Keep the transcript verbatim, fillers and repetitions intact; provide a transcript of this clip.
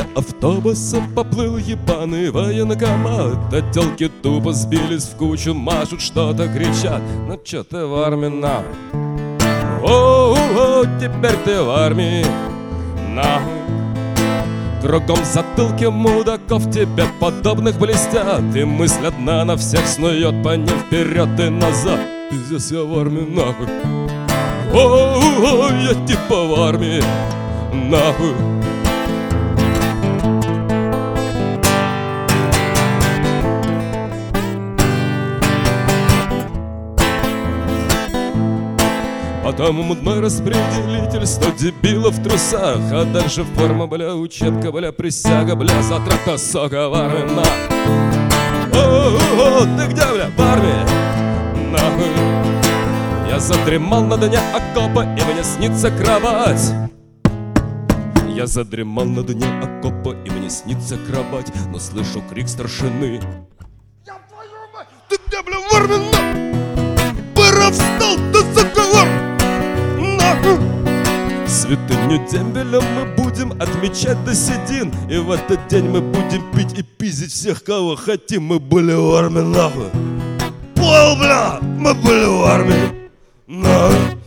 Автобусом поплыл ебаный военкомат, а тёлки тупо сбились в кучу, машут, что-то кричат. Ну чё ты в армии нахуй? О-о-о, теперь ты в армии нахуй. Кругом затылки мудаков тебе подобных блестят, и мысль одна на всех снует по ним вперед и назад. Пиздец, я в армии нахуй. О-о-о, я типа в армии нахуй. Потом мудной распределитель, сто дебилов в трусах, а дальше форма, бля, учебка, бля, присяга, бля, затрата, сока, в армии, на. О-о-о, ты где, бля, в армии? Нахуй. Я задремал на дне окопа, и мне снится кровать. Я задремал на дне окопа, и мне снится кровать, но слышу крик старшины. Я твою мать! Ты где, бля, в армии, на? Пора встал, ты, сука, в армии! Святыню дембеля мы будем отмечать до седин, и в этот день мы будем пить и пиздить всех, кого хотим. Мы были в армии, нахуй. Понял, бля, мы были в армии, нахуй.